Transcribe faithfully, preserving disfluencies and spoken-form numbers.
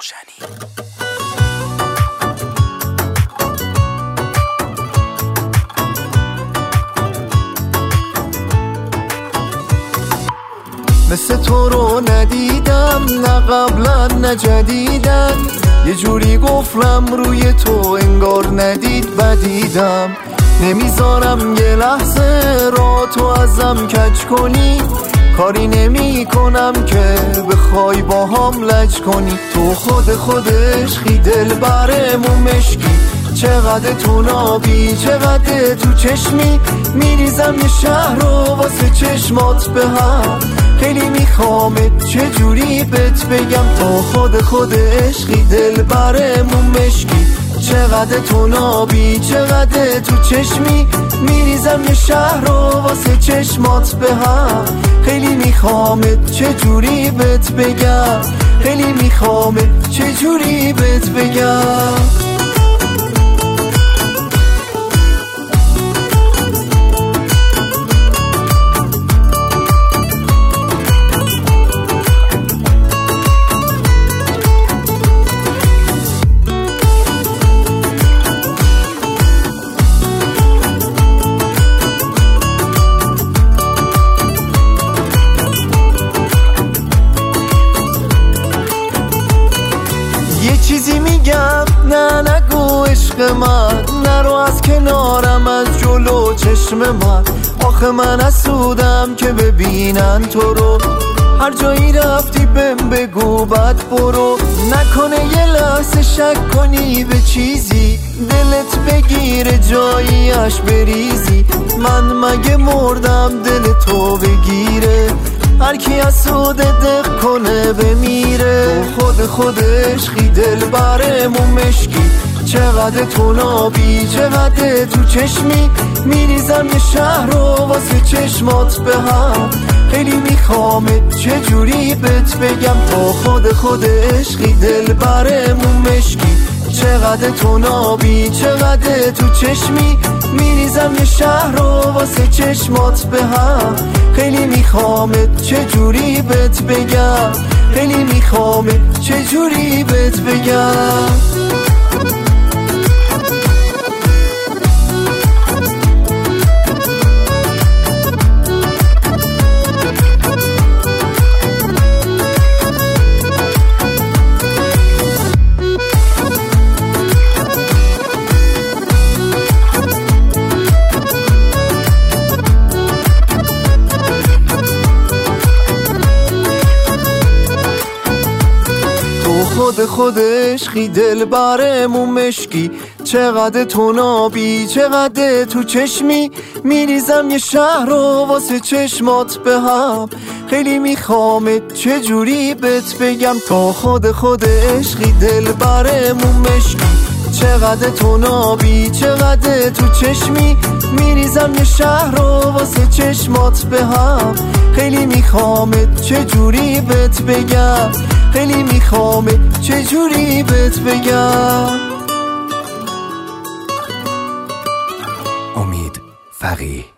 روشنی. مثل تو رو ندیدم، نه قبلا نه جدیدن، یه جوری گفرم روی تو انگار ندید بدیدم. نمیذارم یه لحظه را تو ازم کج کنی، کاری نمی کنم که بخوای با هم لج کنی. تو خود خودش خی دل برمون مشکی، چقدر تو نابی چقدر تو چشمی، میریزم یه شهر رو واسه چشمات به هم. خیلی میخوامت چجوری بهت بگم، تو خود خود عشقی دل برمون مشکی، چقدر تو نابی چقدر تو چشمی، میریزم یه شهر رو واسه چشمات به هم. خیلی میخوامت چجوری بهت بگم، خیلی میخوامت چجوری بهت بگم. یه چیزی میگم نه نگو عشق من، نرو از کنارم از جلو چشم من. آخه من حسودم که ببینن تو رو، هر جایی رفتی بهم بگو بعد برو. نکنه یه لحظه شک کنی به چیزی، دلت بگیره جاییش بریزی. من مگه مردم دل تو بگیره، هر کی حسود دق کنه بمیره. تو خود خودش خی دل برمون مشکی، چقدر تو نابی چقدر تو چشمی، میریزم یه شهر رو واسه چشمات به هم. خیلی میخوامت چجوری بهت بگم، تو خود خودش خی دل برمون مشکی، چقدر تو نابی چقدر تو چشمی، میریزم یه شهر رو واسه چشمات به هم. خیلی میخوامت چجوری بهت بگم، خیلی میخوامت چجوری بهت بگم. خود خودش خی دل برمون مشکی، چقدر تو نابی چقدر تو چشمی، میریزم یه شهر رو واسه چشمات به هم. خیلی میخوامت چجوری بهت بگم، تو خود خودش خی دل برمون مشکی، چقدر تو نابی چقدر تو چشمی، میریزم یه شهر رو واسه چشمات به هم. خیلی میخوامت چجوری بهت بگم، خیلی میخوامت چجوری بهت بگم. امید فقیه.